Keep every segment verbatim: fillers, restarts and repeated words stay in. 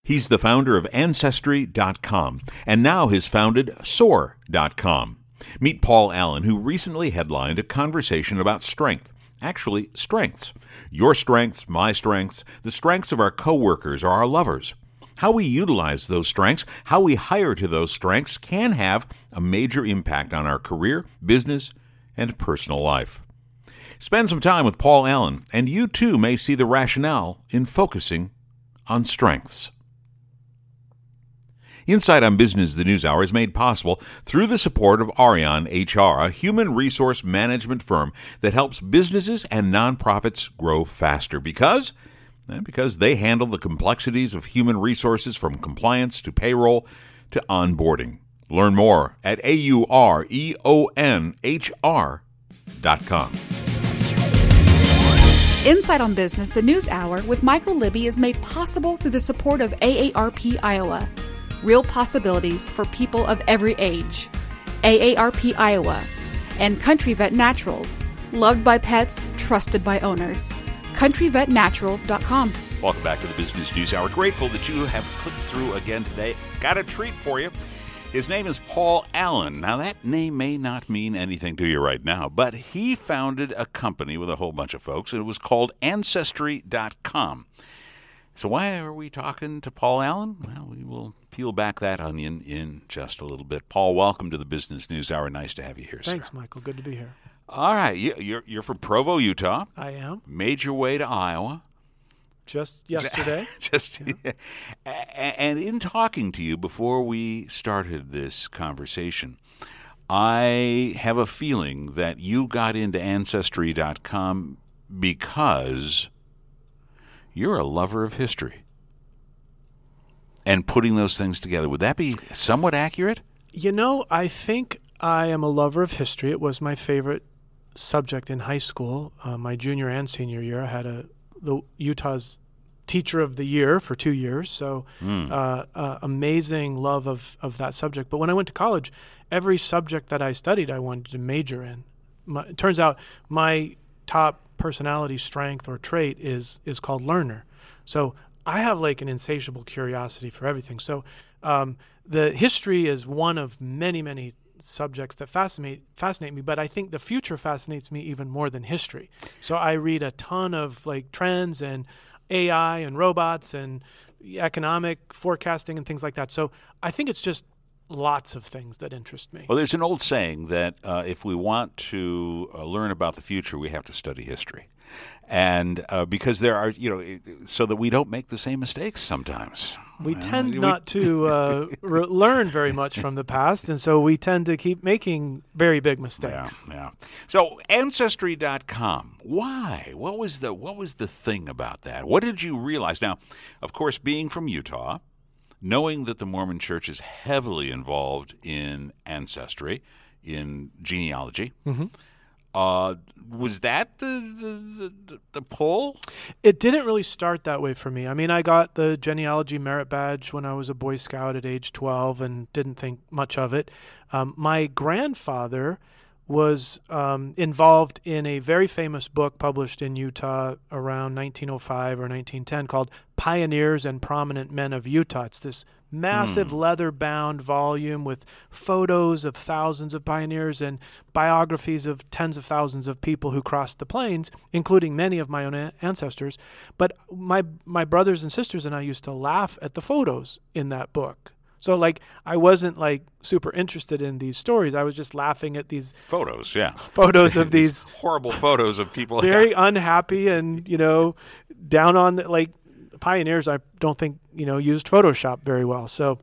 He's the founder of Ancestry dot com, and now has founded Soar dot com. Meet Paul Allen, who recently headlined a conversation about strength. Actually, strengths. Your strengths, my strengths, the strengths of our coworkers or our lovers. How we utilize those strengths, how we hire to those strengths can have a major impact on our career, business, and personal life. Spend some time with Paul Allen, and you too may see the rationale in focusing on strengths. Insight on Business, the News Hour, is made possible through the support of Arion H R, a human resource management firm that helps businesses and nonprofits grow faster because, eh, because they handle the complexities of human resources from compliance to payroll to onboarding. Learn more at A U R E O N H R dot com. Insight on Business, the News Hour with Michael Libby is made possible through the support of A A R P Iowa. Real possibilities for people of every age. A A R P Iowa. And Country Vet Naturals. Loved by pets, trusted by owners. country vet naturals dot com. Welcome back to the Business News Hour. Grateful that you have clicked through again today. Got a treat for you. His name is Paul Allen. Now, that name may not mean anything to you right now, but he founded a company with a whole bunch of folks, and it was called Ancestry dot com. So why are we talking to Paul Allen? Well, we will peel back that onion in just a little bit. Paul, welcome to the Business News Hour. Nice to have you here, sir. Thanks, Michael. Good to be here. All right. You- You're, you're from Provo, Utah. I am. Made your way to Iowa. Just yesterday. Just, Yeah. And in talking to you before we started this conversation, I have a feeling that you got into Ancestry dot com because you're a lover of history and putting those things together. Would that be somewhat accurate? You know, I think I am a lover of history. It was my favorite subject in high school. Uh, my junior and senior year, I had a the Utah's Teacher of the Year for two years. So Mm. uh, uh, amazing love of, of that subject. But when I went to college, every subject that I studied, I wanted to major in. My, it turns out my top personality strength or trait is is called learner. So I have like an insatiable curiosity for everything. So um, the history is one of many, many subjects that fascinate fascinate me, but I think the future fascinates me even more than history. So I read a ton of like trends and A I and robots and economic forecasting and things like that. So I think it's just lots of things that interest me. Well, there's an old saying that uh, if we want to uh, learn about the future, we have to study history. And uh, because there are, you know, so that we don't make the same mistakes sometimes. We Uh, tend we- not to uh, re- learn very much from the past, and so we tend to keep making very big Yeah, mistakes. yeah. So Ancestry dot com. Why? What was the what was the thing about that? What did you realize? Now, of course, being from Utah, knowing that the Mormon Church is heavily involved in ancestry, in genealogy, Mhm. uh, was that the the, the the pull? It didn't really start that way for me. I mean, I got the genealogy merit badge when I was a Boy Scout at age twelve and didn't think much of it. Um, my grandfather was um, involved in a very famous book published in Utah around nineteen oh five or nineteen ten called Pioneers and Prominent Men of Utah. It's this massive Hmm. leather-bound volume with photos of thousands of pioneers and biographies of tens of thousands of people who crossed the plains, including many of my own a- ancestors. But my my brothers and sisters and I used to laugh at the photos in that book. So, like, I wasn't, like, super interested in these stories. I was just laughing at these Photos, yeah. photos of these horrible photos of people. very unhappy and, you know, down on, the, like, pioneers, I don't think, you know, used Photoshop very well. So,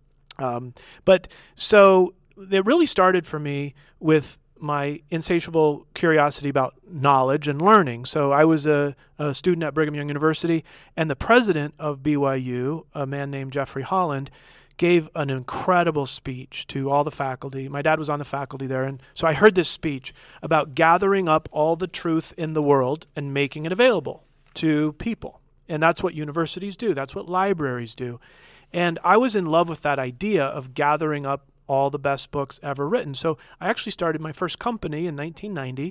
um, but so it really started for me with my insatiable curiosity about knowledge and learning. So I was a, a student at Brigham Young University, and the president of B Y U, a man named Jeffrey Holland, gave an incredible speech to all the faculty. My dad was on the faculty there, and so I heard this speech about gathering up all the truth in the world and making it available to people. And that's what universities do. That's what libraries do. And I was in love with that idea of gathering up all the best books ever written. So I actually started my first company in nineteen ninety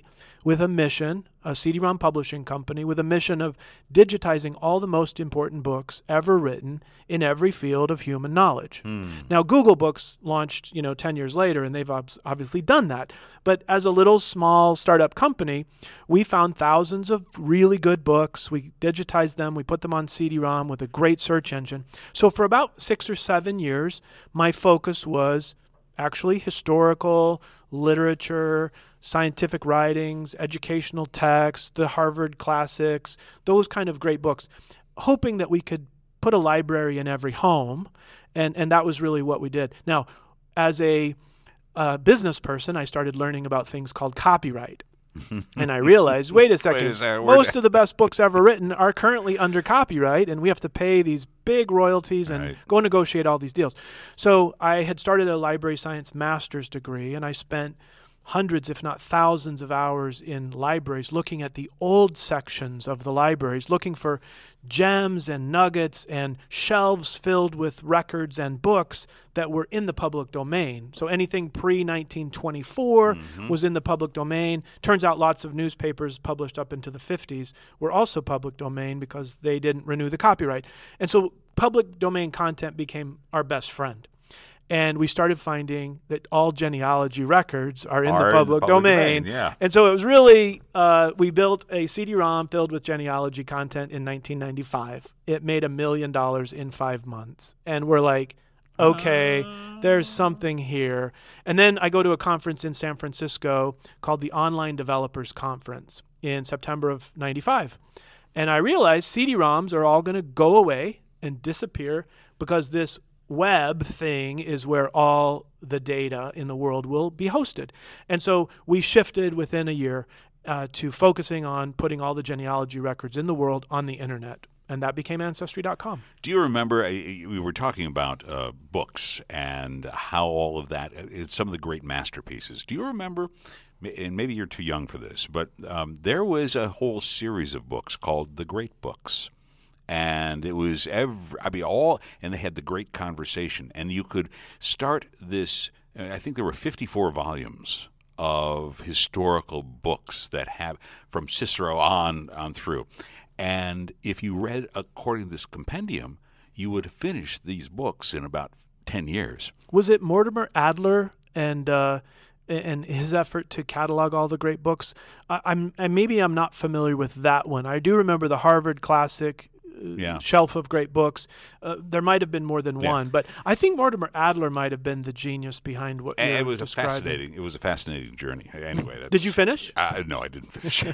with a mission, a C D ROM publishing company with a mission of digitizing all the most important books ever written in every field of human knowledge. Hmm. Now, Google Books launched, you know, ten years later, and they've ob- obviously done that. But as a little small startup company, we found thousands of really good books. We digitized them. We put them on C D ROM with a great search engine. So for about six or seven years, my focus was actually historical literature, scientific writings, educational texts, the Harvard classics, those kind of great books, hoping that we could put a library in every home. And, and that was really what we did. Now, as a uh, business person, I started learning about things called copyright. And I realized, wait a second, Wait a second, most we're- of the best books ever written are currently under copyright, and we have to pay these big royalties and Right. go negotiate all these deals. So I had started a library science master's degree, and I spent hundreds, if not thousands of hours in libraries looking at the old sections of the libraries, looking for gems and nuggets and shelves filled with records and books that were in the public domain. So anything pre nineteen twenty-four Mm-hmm. was in the public domain. Turns out lots of newspapers published up into the fifties were also public domain because they didn't renew the copyright. And so public domain content became our best friend. And we started finding that all genealogy records are in Are the in the public, public domain. domain, yeah. And so it was really, uh, we built a C D ROM filled with genealogy content in nineteen ninety-five. It made a million dollars in five months. And we're like, okay, there's something here. And then I go to a conference in San Francisco called the Online Developers Conference in September of ninety-five. And I realized C D ROMs are all going to go away and disappear because this web thing is where all the data in the world will be hosted. And so we shifted within a year uh, to focusing on putting all the genealogy records in the world on the internet. And that became Ancestry dot com. Do you remember, uh, we were talking about uh, books and how all of that, uh, it's some of the great masterpieces. Do you remember, and maybe you're too young for this, but um, there was a whole series of books called The Great Books. And it was every, I mean, all, and they had the great conversation. And you could start this, I think there were fifty-four volumes of historical books that have, from Cicero on, on through. And if you read according to this compendium, you would finish these books in about ten years. Was it Mortimer Adler and uh, and his effort to catalog all the great books? I, I'm and maybe I'm not familiar with that one. I do remember the Harvard Classic Yeah. shelf of great books. Uh, there might have been more than Yeah. one, but I think Mortimer Adler might have been the genius behind what And you're it was a describing. fascinating. It was a fascinating journey. Anyway, that's, Did you finish? Uh, no, I didn't finish.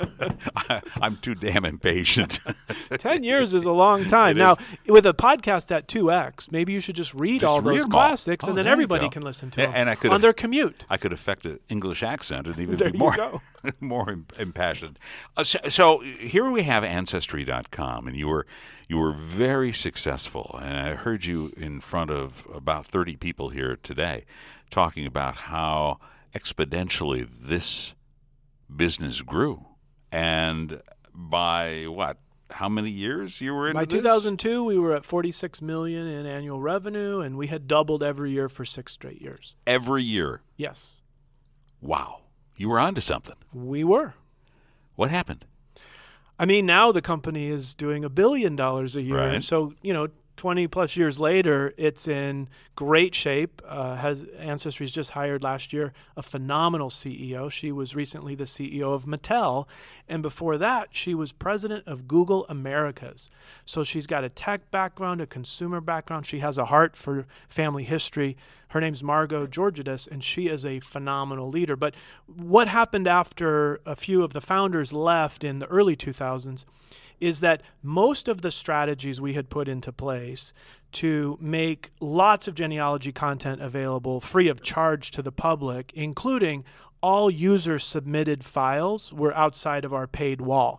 I, I'm too damn impatient. Ten years is a long time. It Now, is. with a podcast at two X, maybe you should just read Just all read those them all. classics, Oh, and then there you everybody go. can listen to A- them and I could on have- their commute. I could affect an English accent and even There be you more, go. more im- impassioned. Uh, so, so here we have Ancestry dot com, and you were you were very successful. And I heard you in front of about thirty people here today talking about how exponentially this business grew. And by what? How many years you were in By this? two thousand two, we were at forty-six million dollars in annual revenue, and we had doubled every year for six straight years. Every year. Yes, Wow. You were onto something. we were. What happened? I mean, now the company is doing a billion dollars a year. Right. So, you know, twenty plus years later, it's in great shape. Uh, has Ancestry's just hired last year a phenomenal C E O. She was recently the C E O of Mattel. And before that, she was president of Google Americas. So she's got a tech background, a consumer background. She has a heart for family history. Her name's Margot Georgiadis, and she is a phenomenal leader. But what happened after a few of the founders left in the early two thousands is that most of the strategies we had put into place to make lots of genealogy content available free of charge to the public, including all user-submitted files, were outside of our paid wall.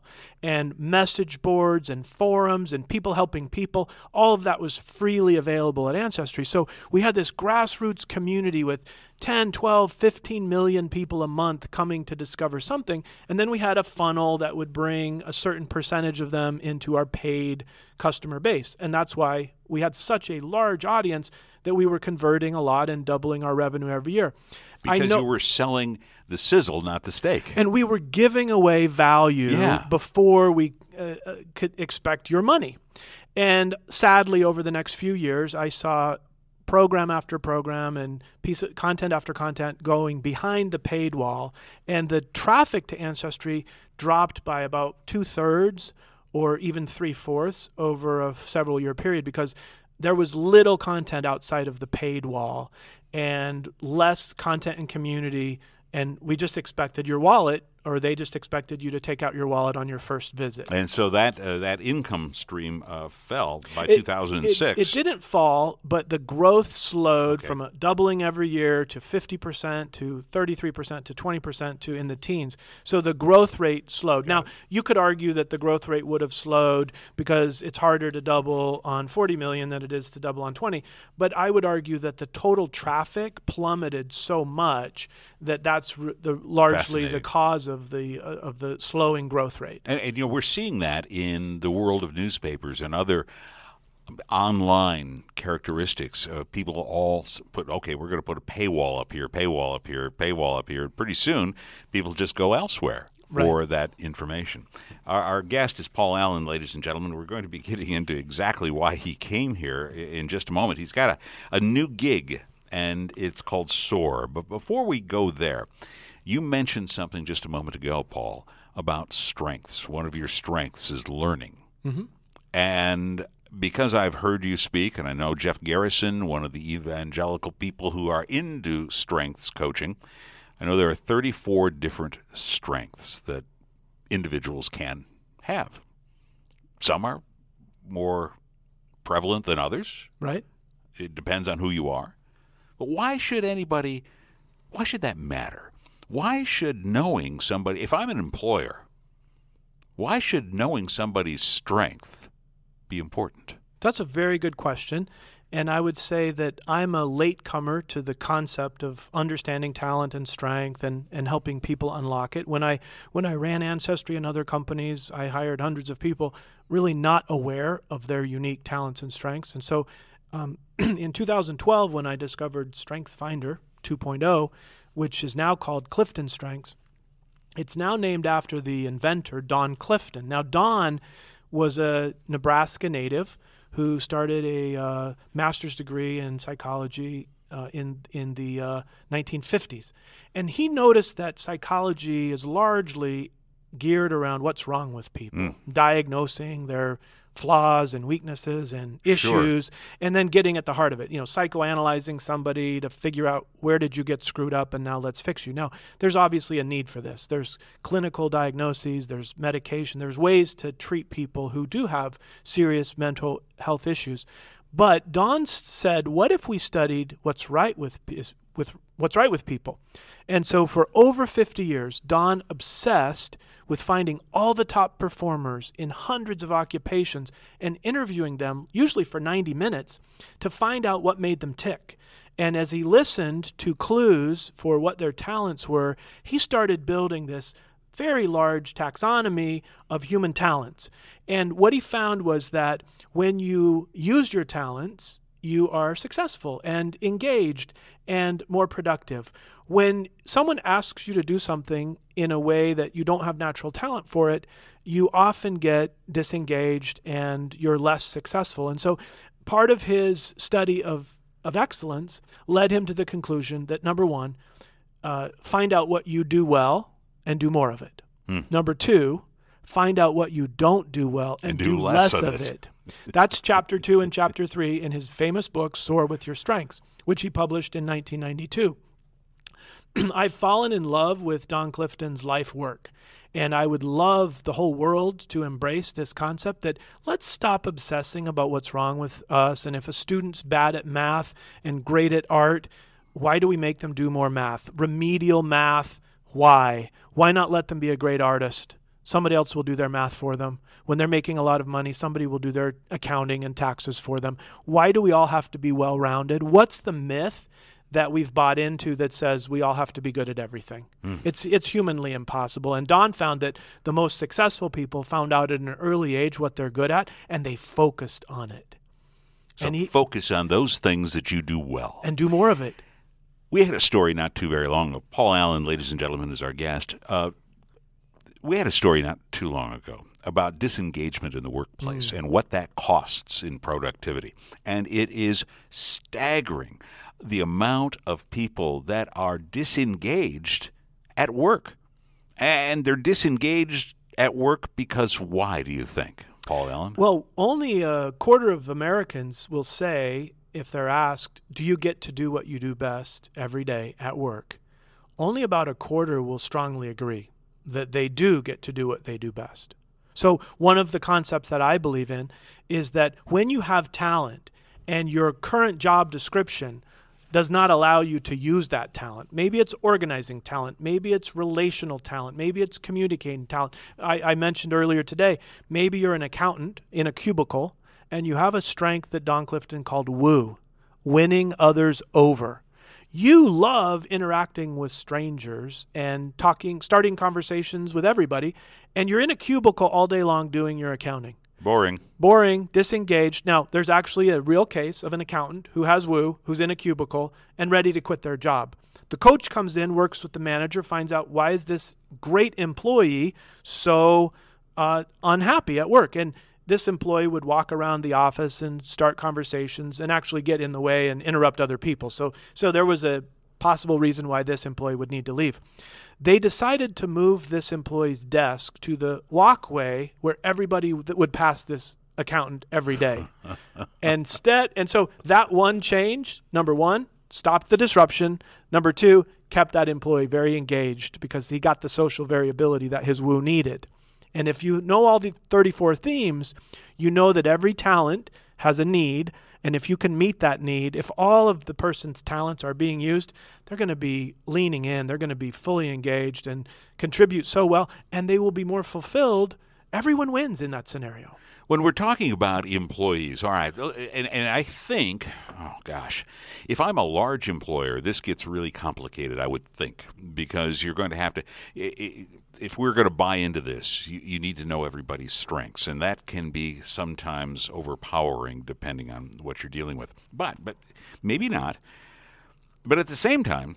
and message boards and forums and people helping people. All of that was freely available at Ancestry. So we had this grassroots community with ten, twelve, fifteen million people a month coming to discover something. And then we had a funnel that would bring a certain percentage of them into our paid customer base. And that's why we had such a large audience that we were converting a lot and doubling our revenue every year. Because I know, you were selling the sizzle, not the steak. And we were giving away value yeah. before we uh, could expect your money. And sadly, over the next few years, I saw program after program and piece of content after content going behind the paid wall. And the traffic to Ancestry dropped by about two-thirds or even three-fourths over a several-year period because there was little content outside of the paid wall and less content and community, and we just expected your wallet, or they just expected you to take out your wallet on your first visit. And so that uh, that income stream uh, fell by it, two thousand six. It, it didn't fall, but the growth slowed okay. from a doubling every year to fifty percent to thirty-three percent to twenty percent to in the teens. So the growth rate slowed. Got now, it. You could argue that the growth rate would have slowed because it's harder to double on forty million than it is to double on twenty. But I would argue that the total traffic plummeted so much that that's re- the, largely the cause of the uh, of the slowing growth rate. And, and you know, we're seeing that in the world of newspapers and other online characteristics. Uh, people all put, okay, we're going to put a paywall up here, paywall up here, paywall up here. Pretty soon, people just go elsewhere for right. that information. Our, our guest is Paul Allen, ladies and gentlemen. We're going to be getting into exactly why he came here in just a moment. He's got a, a new gig, and it's called SOAR. But before we go there, you mentioned something just a moment ago, Paul, about strengths. One of your strengths is learning. Mm-hmm. And because I've heard you speak, and I know Jeff Garrison, one of the evangelical people who are into strengths coaching, I know there are thirty-four different strengths that individuals can have. Some are more prevalent than others. Right. It depends on who you are. But why should anybody, why should that matter? Why should knowing somebody, if I'm an employer, why should knowing somebody's strength be important? That's a very good question. And I would say that I'm a latecomer to the concept of understanding talent and strength and, and helping people unlock it. When I when I ran Ancestry and other companies, I hired hundreds of people really not aware of their unique talents and strengths. And so um, in two thousand twelve, when I discovered StrengthsFinder two point oh, which is now called Clifton Strengths, it's now named after the inventor, Don Clifton. Now, Don was a Nebraska native who started a uh, master's degree in psychology uh, in in the uh, nineteen fifties. And he noticed that psychology is largely geared around what's wrong with people, mm. diagnosing their flaws and weaknesses and issues, sure. and then getting at the heart of it, you know, psychoanalyzing somebody to figure out where did you get screwed up and now let's fix you. Now, there's obviously a need for this. There's clinical diagnoses, there's medication, there's ways to treat people who do have serious mental health issues. But Don said, what if we studied what's right with with what's right with people? And so for over fifty years, Don obsessed with finding all the top performers in hundreds of occupations and interviewing them, usually for ninety minutes, to find out what made them tick. And as he listened to clues for what their talents were, he started building this very large taxonomy of human talents. And what he found was that when you use your talents, you are successful and engaged and more productive. When someone asks you to do something in a way that you don't have natural talent for it, you often get disengaged and you're less successful. And so part of his study of, of excellence led him to the conclusion that, number one, uh, find out what you do well and do more of it. Hmm. Number two, find out what you don't do well and, and do, do less, less of, of it. it. That's chapter two and chapter three in his famous book, Soar with Your Strengths, which he published in nineteen ninety-two. I've fallen in love with Don Clifton's life work, and I would love the whole world to embrace this concept that let's stop obsessing about what's wrong with us, and if a student's bad at math and great at art, why do we make them do more math? Remedial math, why? Why not let them be a great artist? Somebody else will do their math for them. When they're making a lot of money, somebody will do their accounting and taxes for them. Why do we all have to be well-rounded? What's the myth that we've bought into that says we all have to be good at everything? Mm. It's it's humanly impossible. And Don found that the most successful people found out at an early age what they're good at, and they focused on it. So and he, focus on those things that you do well. And do more of it. We had a story not too very long ago. Paul Allen, ladies and gentlemen, is our guest. Uh, we had a story not too long ago about disengagement in the workplace mm. and what that costs in productivity. And it is staggering the amount of people that are disengaged at work. And they're disengaged at work because why, do you think, Paul Allen? Well, only a quarter of Americans will say, if they're asked, do you get to do what you do best every day at work? Only about a quarter will strongly agree that they do get to do what they do best. So one of the concepts that I believe in is that when you have talent and your current job description does not allow you to use that talent. Maybe it's organizing talent. Maybe it's relational talent. Maybe it's communicating talent. I, I mentioned earlier today, maybe you're an accountant in a cubicle and you have a strength that Don Clifton called woo, winning others over. You love interacting with strangers and talking, starting conversations with everybody, and you're in a cubicle all day long doing your accounting. Boring. Boring, disengaged. Now, there's actually a real case of an accountant who has woo, who's in a cubicle and ready to quit their job. The coach comes in, works with the manager, finds out why is this great employee so uh, unhappy at work. And this employee would walk around the office and start conversations and actually get in the way and interrupt other people. So, so there was a possible reason why this employee would need to leave. They decided to move this employee's desk to the walkway where everybody w- would pass this accountant every day. Instead, and so that one change, number one, stopped the disruption. Number two, kept that employee very engaged because he got the social variability that his woo needed. And if you know all the thirty-four themes, you know that every talent has a need. And if you can meet that need, if all of the person's talents are being used, they're going to be leaning in. They're going to be fully engaged and contribute so well, and they will be more fulfilled. Everyone wins in that scenario. When we're talking about employees, all right, and, and I think, oh gosh, if I'm a large employer, this gets really complicated, I would think, because you're going to have to, if we're going to buy into this, you, you need to know everybody's strengths, and that can be sometimes overpowering depending on what you're dealing with. But, but maybe not. But at the same time,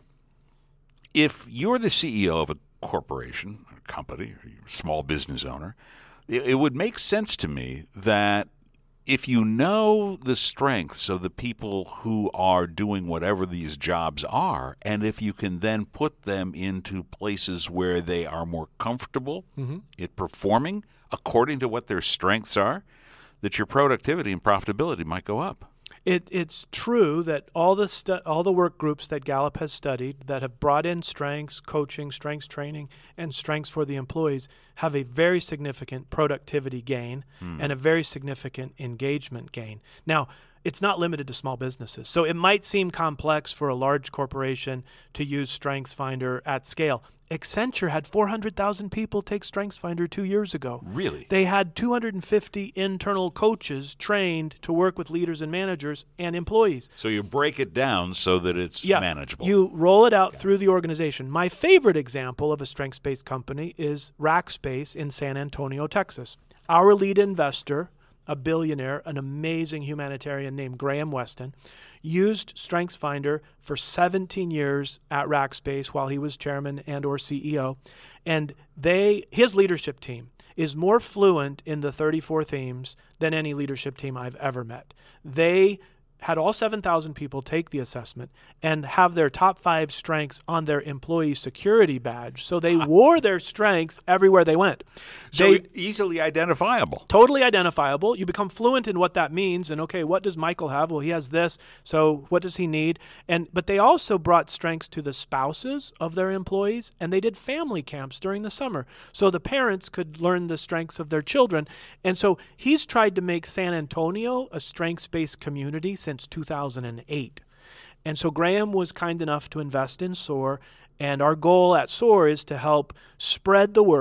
if you're the C E O of a corporation, a company, or you're a small business owner, it would make sense to me that if you know the strengths of the people who are doing whatever these jobs are, and if you can then put them into places where they are more comfortable mm-hmm. at performing according to what their strengths are, that your productivity and profitability might go up. It, it's true that all the stu- all the work groups that Gallup has studied that have brought in strengths, coaching, strengths training, and strengths for the employees have a very significant productivity gain mm. and a very significant engagement gain. Now, it's not limited to small businesses. So it might seem complex for a large corporation to use StrengthsFinder at scale. Accenture had four hundred thousand people take StrengthsFinder two years ago. Really? They had two hundred fifty internal coaches trained to work with leaders and managers and employees. So you break it down so that it's yeah, manageable. You roll it out through the organization. My favorite example of a strengths-based company is Rackspace in San Antonio, Texas. Our lead investor, a billionaire, an amazing humanitarian named Graham Weston, used StrengthsFinder for seventeen years at Rackspace while he was chairman and or C E O. And they his leadership team is more fluent in the thirty-four themes than any leadership team I've ever met. They had all seven thousand people take the assessment and have their top five strengths on their employee security badge. So they wore their strengths everywhere they went. So they, easily identifiable. Totally identifiable. You become fluent in what that means. And okay, what does Michael have? Well, he has this. So what does he need? And but they also brought strengths to the spouses of their employees, and they did family camps during the summer. So the parents could learn the strengths of their children. And so he's tried to make San Antonio a strengths-based community since two thousand eight. And so Graham was kind enough to invest in SOAR, and our goal at SOAR is to help spread the word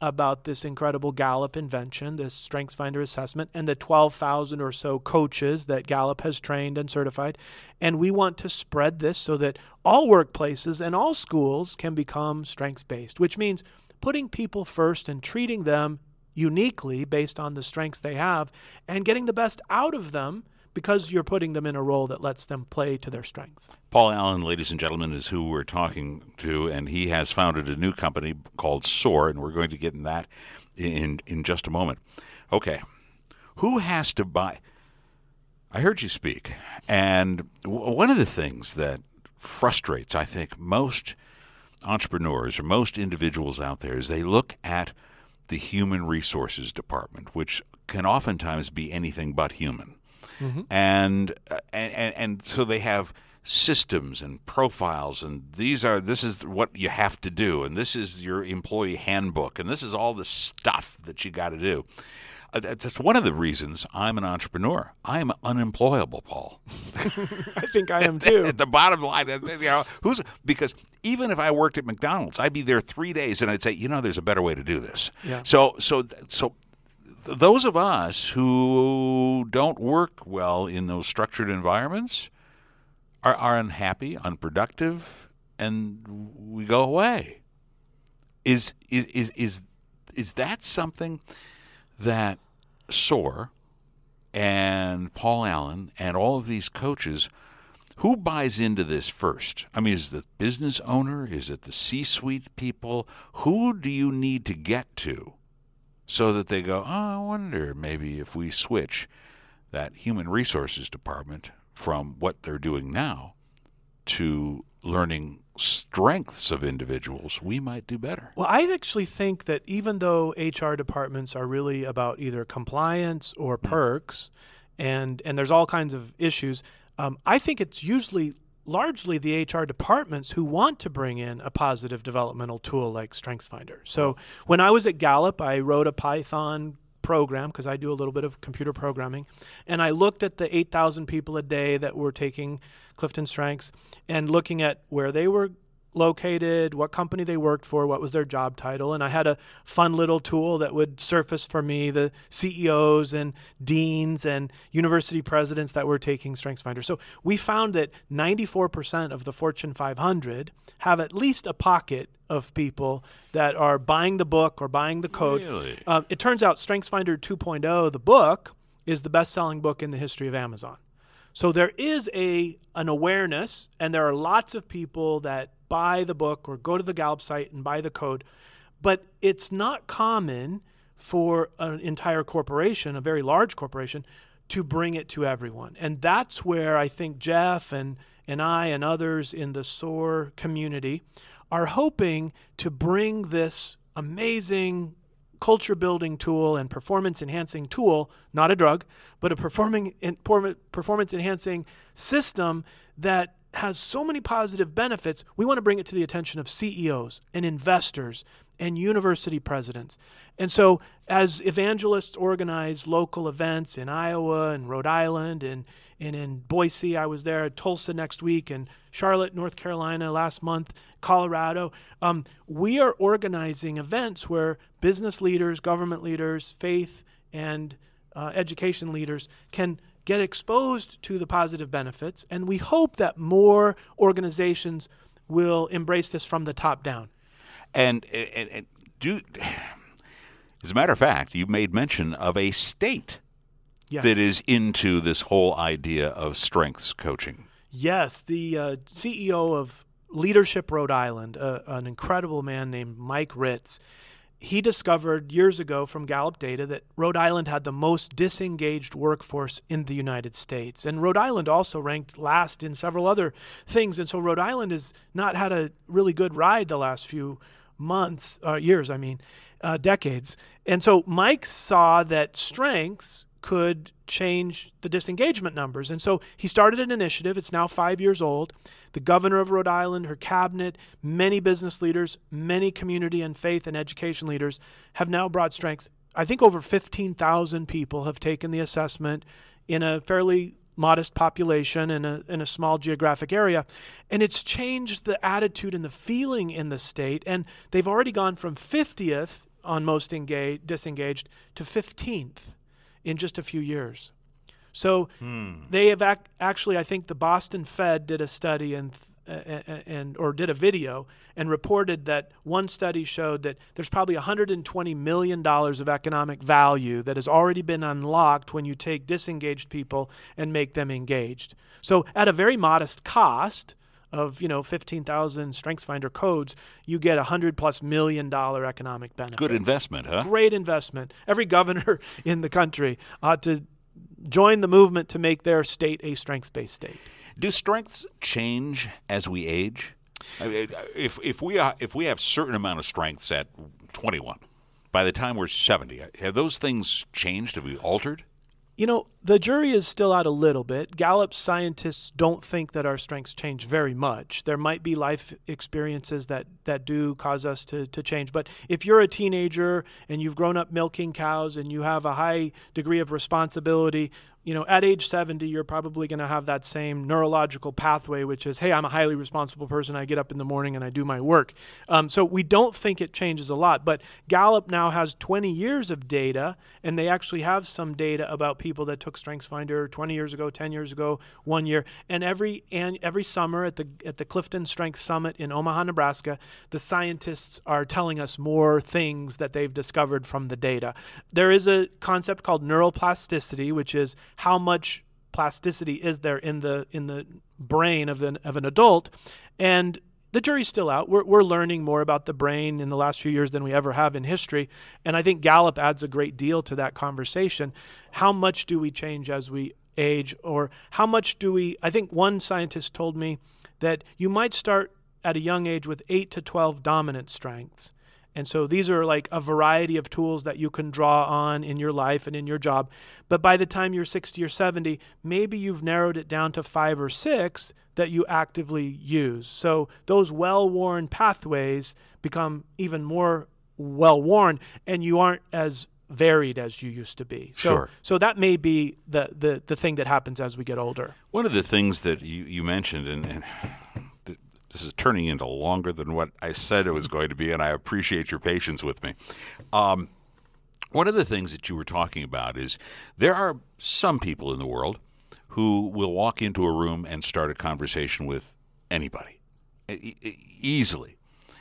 about this incredible Gallup invention, this StrengthsFinder assessment, and the twelve thousand or so coaches that Gallup has trained and certified. And we want to spread this so that all workplaces and all schools can become strengths-based, which means putting people first and treating them uniquely based on the strengths they have and getting the best out of them because you're putting them in a role that lets them play to their strengths. Paul Allen, ladies and gentlemen, is who we're talking to, and he has founded a new company called SOAR, and we're going to get in that in in just a moment. Okay, who has to buy? I heard you speak, and w- one of the things that frustrates, I think, most entrepreneurs or most individuals out there is they look at the human resources department, which can oftentimes be anything but human. Mm-hmm. And, uh, and and and so they have systems and profiles, and these are this is what you have to do, and this is your employee handbook, and this is all the stuff that you got to do. Uh, that's one of the reasons I'm an entrepreneur. I am unemployable, Paul. I think I am too. At the bottom line, you know, who's because even if I worked at McDonald's, I'd be there three days, and I'd say, you know, there's a better way to do this. Yeah. So so so. Those of us who don't work well in those structured environments are, are unhappy, unproductive, and we go away. Is is is is is that something that SOAR and Paul Allen and all of these coaches, who buys into this first? I mean, is it the business owner? Is it the C-suite people? Who do you need to get to so that they go, oh, I wonder maybe if we switch that human resources department from what they're doing now to learning strengths of individuals, we might do better. Well, I actually think that even though H R departments are really about either compliance or perks, mm. and and there's all kinds of issues, um, I think it's usually largely the H R departments who want to bring in a positive developmental tool like StrengthsFinder. So when I was at Gallup, I wrote a Python program because I do a little bit of computer programming, and I looked at the eight thousand people a day that were taking Clifton Strengths and looking at where they were located, what company they worked for, what was their job title, and I had a fun little tool that would surface for me the C E Os and deans and university presidents that were taking StrengthsFinder. So we found that ninety-four percent of the Fortune five hundred have at least a pocket of people that are buying the book or buying the code. Really? Uh, it turns out StrengthsFinder two point oh, the book, is the best-selling book in the history of Amazon. So there is a an awareness, and there are lots of people that buy the book or go to the Gallup site and buy the code, but it's not common for an entire corporation, a very large corporation, to bring it to everyone. And that's where I think Jeff and, and I and others in the SOAR community are hoping to bring this amazing culture-building tool and performance-enhancing tool, not a drug, but a performing performance-enhancing system that has so many positive benefits. We want to bring it to the attention of C E Os and investors and university presidents. And so as evangelists organize local events in Iowa and Rhode Island and, and in Boise, I was there at Tulsa next week, and Charlotte, North Carolina last month, Colorado, um, we are organizing events where business leaders, government leaders, faith, and uh, education leaders can get exposed to the positive benefits, and we hope that more organizations will embrace this from the top down. And, and, and do, as a matter of fact, you made mention of a state yes. that is into this whole idea of strengths coaching. Yes, the uh, C E O of Leadership Rhode Island, uh, an incredible man named Mike Ritz, he discovered years ago from Gallup data that Rhode Island had the most disengaged workforce in the United States. And Rhode Island also ranked last in several other things. And so Rhode Island has not had a really good ride the last few months, uh, years, I mean, uh, decades. And so Mike saw that strengths could change the disengagement numbers. And so he started an initiative. It's now five years old. The governor of Rhode Island, her cabinet, many business leaders, many community and faith and education leaders have now brought strengths. I think over fifteen thousand people have taken the assessment in a fairly modest population in a, in a small geographic area. And it's changed the attitude and the feeling in the state. And they've already gone from fiftieth on most engaged, disengaged to fifteenth in just a few years. So hmm. they have ac- actually, I think the Boston Fed did a study and uh, and or did a video and reported that one study showed that there's probably one hundred twenty million dollars of economic value that has already been unlocked when you take disengaged people and make them engaged. So at a very modest cost of, you know, fifteen thousand StrengthsFinder codes, you get a hundred plus million dollar economic benefit. Good investment, huh? Great investment. Every governor in the country ought to join the movement to make their state a strengths-based state. Do strengths change as we age? I mean, if if we are, if we have certain amount of strengths at twenty-one, by the time we're seventy, have those things changed? Have we altered? You know, the jury is still out a little bit. Gallup scientists don't think that our strengths change very much. There might be life experiences that, that do cause us to, to change. But if you're a teenager and you've grown up milking cows and you have a high degree of responsibility, you know, at age seventy, you're probably going to have that same neurological pathway, which is, hey, I'm a highly responsible person. I get up in the morning and I do my work. Um, so we don't think it changes a lot. But Gallup now has twenty years of data, and they actually have some data about people that took StrengthsFinder twenty years ago, ten years ago, one year. And every and every summer at the at the Clifton Strength Summit in Omaha, Nebraska, the scientists are telling us more things that they've discovered from the data. There is a concept called neuroplasticity, which is how much plasticity is there in the in the brain of an of an adult, and the jury's still out. We're we're learning more about the brain in the last few years than we ever have in history, and I think Gallup adds a great deal to that conversation. How much do we change as we age, or how much do we? I think one scientist told me that you might start at a young age with eight to twelve dominant strengths. And so these are like a variety of tools that you can draw on in your life and in your job. But by the time you're sixty or seventy, maybe you've narrowed it down to five or six that you actively use. So those well-worn pathways become even more well-worn, and you aren't as varied as you used to be. So, sure. So that may be the, the, the thing that happens as we get older. One of the things that you, you mentioned, and, and this is turning into longer than what I said it was going to be, and I appreciate your patience with me. Um, one of the things that you were talking about is there are some people in the world who will walk into a room and start a conversation with anybody e- e- easily.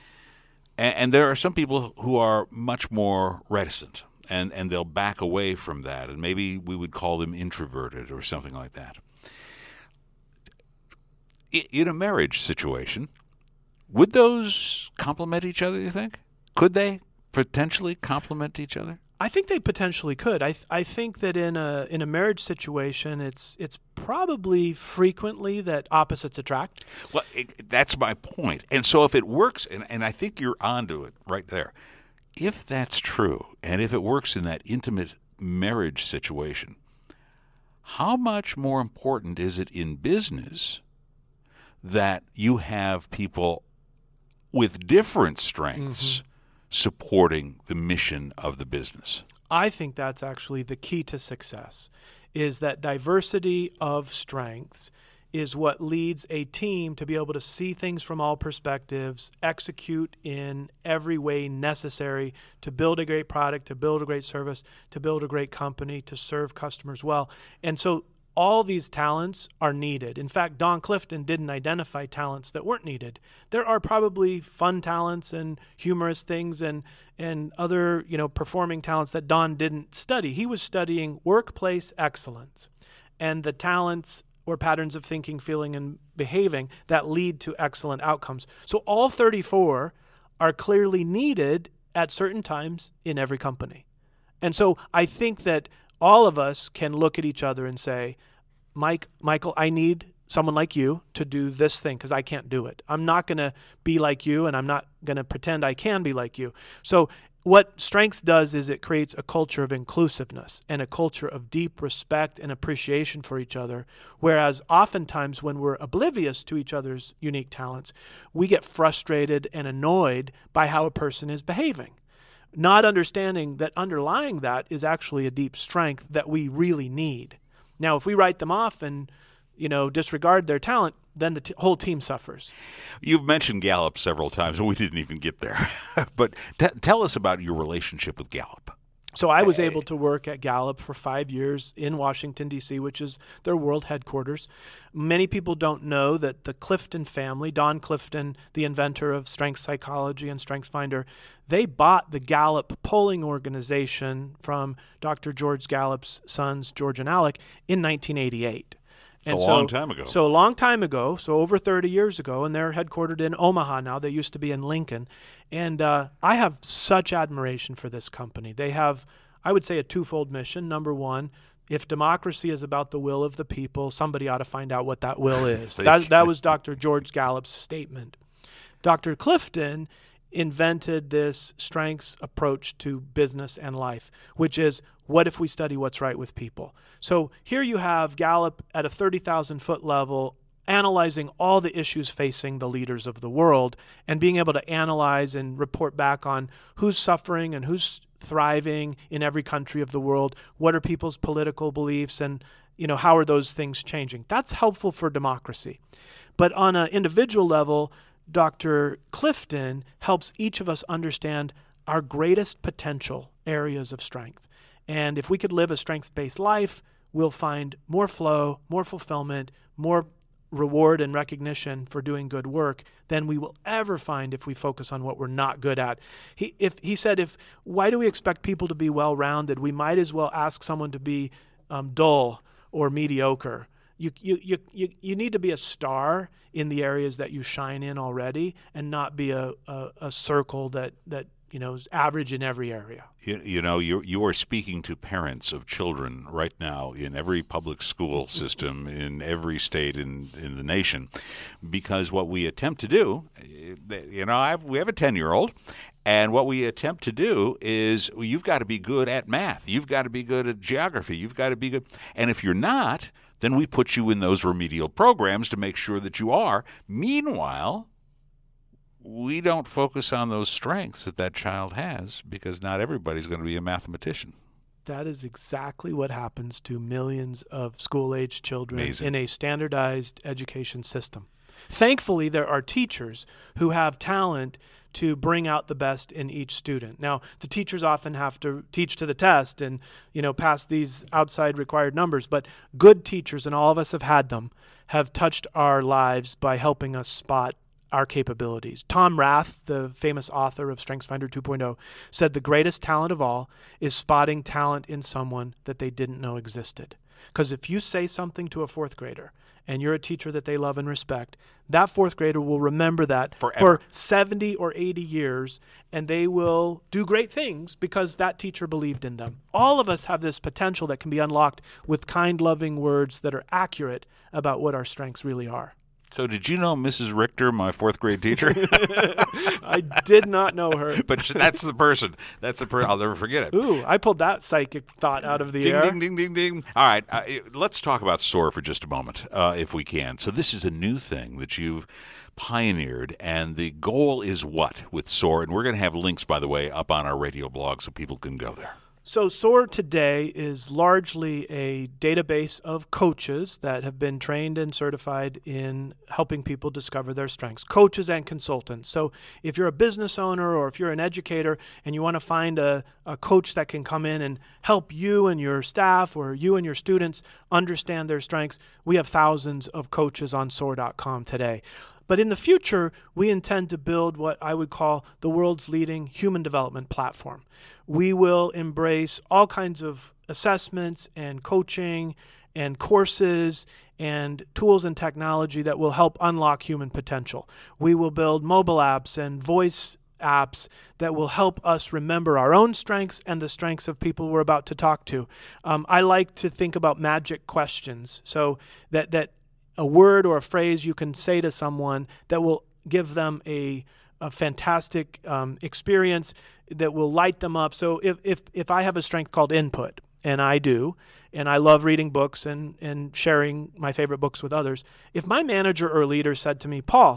And, and there are some people who are much more reticent, and, and they'll back away from that, and maybe we would call them introverted or something like that. In a marriage situation, would those complement each other, you think? Could they potentially complement each other? I think they potentially could. I th- I think that in a in a marriage situation, it's it's probably frequently that opposites attract. Well, it, that's my point. And so if it works, and, and I think you're onto it right there, if that's true, and if it works in that intimate marriage situation, how much more important is it in business that you have people with different strengths mm-hmm. supporting the mission of the business? I think that's actually the key to success, is that diversity of strengths is what leads a team to be able to see things from all perspectives, execute in every way necessary to build a great product, to build a great service, to build a great company, to serve customers well. And so all these talents are needed. In fact, Don Clifton didn't identify talents that weren't needed. There are probably fun talents and humorous things and and other, you know, performing talents that Don didn't study. He was studying workplace excellence and the talents or patterns of thinking, feeling, and behaving that lead to excellent outcomes. So all thirty-four are clearly needed at certain times in every company. And so I think that all of us can look at each other and say, Mike, Michael, I need someone like you to do this thing because I can't do it. I'm not going to be like you, and I'm not going to pretend I can be like you. So what Strengths does is it creates a culture of inclusiveness and a culture of deep respect and appreciation for each other, whereas oftentimes when we're oblivious to each other's unique talents, we get frustrated and annoyed by how a person is behaving, not understanding that underlying that is actually a deep strength that we really need. Now, if we write them off and you know, disregard their talent, then the t- whole team suffers. You've mentioned Gallup several times, and we didn't even get there. But t- tell us about your relationship with Gallup. So I was able to work at Gallup for five years in Washington, D C, which is their world headquarters. Many people don't know that the Clifton family, Don Clifton, the inventor of strength psychology and StrengthsFinder, they bought the Gallup polling organization from Doctor George Gallup's sons, George and Alec, in nineteen eighty-eight. And a so, long time ago. So a long time ago, so over thirty years ago, and they're headquartered in Omaha now. They used to be in Lincoln. And uh, I have such admiration for this company. They have, I would say, a twofold mission. Number one, if democracy is about the will of the people, somebody ought to find out what that will is. that, that was Doctor George Gallup's statement. Doctor Clifton invented this strengths approach to business and life, which is, what if we study what's right with people? So here you have Gallup at a thirty thousand foot level analyzing all the issues facing the leaders of the world and being able to analyze and report back on who's suffering and who's thriving in every country of the world. What are people's political beliefs, and you know, how are those things changing? That's helpful for democracy. But on an individual level, Doctor Clifton helps each of us understand our greatest potential areas of strength. And if we could live a strengths-based life, we'll find more flow, more fulfillment, more reward and recognition for doing good work than we will ever find if we focus on what we're not good at. He, if, he said, if why do we expect people to be well-rounded? We might as well ask someone to be um, dull or mediocre. You, you, you, you, you need to be a star in the areas that you shine in already, and not be a, a, a circle that, that you know, is average in every area. You, you know, you you are speaking to parents of children right now in every public school system in every state in, in the nation, because what we attempt to do, you know, I have, we have a ten-year-old, and what we attempt to do is, well, you've got to be good at math, you've got to be good at geography, you've got to be good, and if you're not, then we put you in those remedial programs to make sure that you are. Meanwhile, we don't focus on those strengths that that child has, because not everybody's going to be a mathematician. That is exactly what happens to millions of school-age children Amazing. In a standardized education system. Thankfully, there are teachers who have talent to bring out the best in each student. Now, the teachers often have to teach to the test and, you know, pass these outside required numbers, but good teachers, and all of us have had them, have touched our lives by helping us spot our capabilities. Tom Rath, the famous author of StrengthsFinder two point oh, said the greatest talent of all is spotting talent in someone that they didn't know existed. Because if you say something to a fourth grader, and you're a teacher that they love and respect, that fourth grader will remember that forever. For seventy or eighty years, and they will do great things because that teacher believed in them. All of us have this potential that can be unlocked with kind, loving words that are accurate about what our strengths really are. So did you know Missus Richter, my fourth grade teacher? I did not know her. But that's the person. That's the person. I'll never forget it. Ooh, I pulled that psychic thought out of the ding, air. Ding, ding, ding, ding. All right. Uh, let's talk about SOAR for just a moment, uh, if we can. So this is a new thing that you've pioneered, and the goal is what with SOAR? And we're going to have links, by the way, up on our radio blog so people can go there. So SOAR today is largely a database of coaches that have been trained and certified in helping people discover their strengths, coaches and consultants. So if you're a business owner or if you're an educator and you want to find a, a coach that can come in and help you and your staff or you and your students understand their strengths, we have thousands of coaches on soar dot com today. But in the future, we intend to build what I would call the world's leading human development platform. We will embrace all kinds of assessments and coaching and courses and tools and technology that will help unlock human potential. We will build mobile apps and voice apps that will help us remember our own strengths and the strengths of people we're about to talk to. Um, I like to think about magic questions, so that that a word or a phrase you can say to someone that will give them a, a fantastic um, experience that will light them up. So if, if, if I have a strength called input, and I do, and I love reading books and, and sharing my favorite books with others, if my manager or leader said to me, Paul,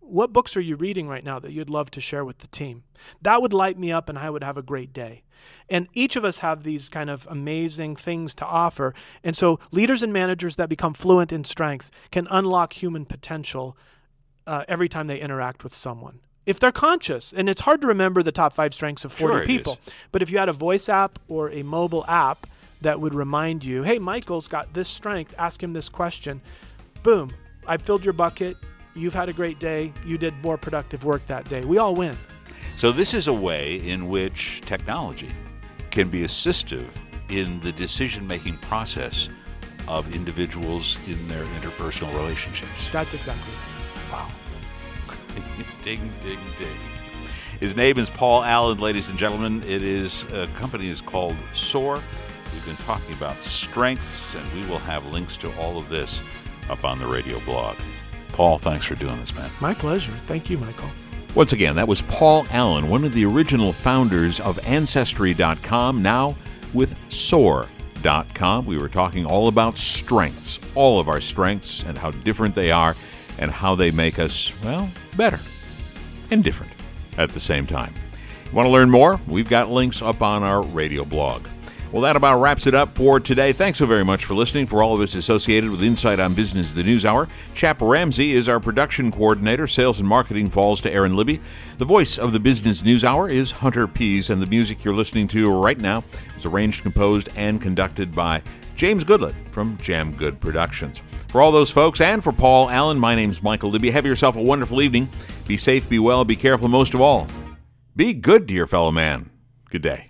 what books are you reading right now that you'd love to share with the team? That would light me up and I would have a great day. And each of us have these kind of amazing things to offer. And so leaders and managers that become fluent in strengths can unlock human potential uh, every time they interact with someone. If they're conscious, and it's hard to remember the top five strengths of forty Sure people, is. but if you had a voice app or a mobile app that would remind you, hey, Michael's got this strength, ask him this question, boom, I've filled your bucket, you've had a great day, you did more productive work that day. We all win. So this is a way in which technology can be assistive in the decision-making process of individuals in their interpersonal relationships. That's exactly it. Wow. Ding, ding, ding. His name is Paul Allen, ladies and gentlemen. It is, a company is called SOAR. We've been talking about strengths, and we will have links to all of this up on the radio blog. Paul, thanks for doing this, man. My pleasure. Thank you, Michael. Once again, that was Paul Allen, one of the original founders of Ancestry dot com, now with Soar dot com. We were talking all about strengths, all of our strengths, and how different they are, and how they make us, well, better and different at the same time. You want to learn more? We've got links up on our radio blog. Well, that about wraps it up for today. Thanks so very much for listening. For all of us associated with Insight on Business, the News Hour, Chap Ramsey is our production coordinator. Sales and marketing falls to Aaron Libby. The voice of the Business News Hour is Hunter Pease, and the music you're listening to right now is arranged, composed, and conducted by James Goodlett from Jam Good Productions. For all those folks, and for Paul Allen, my name's Michael Libby. Have yourself a wonderful evening. Be safe, be well, be careful, most of all, be good to your fellow man. Good day.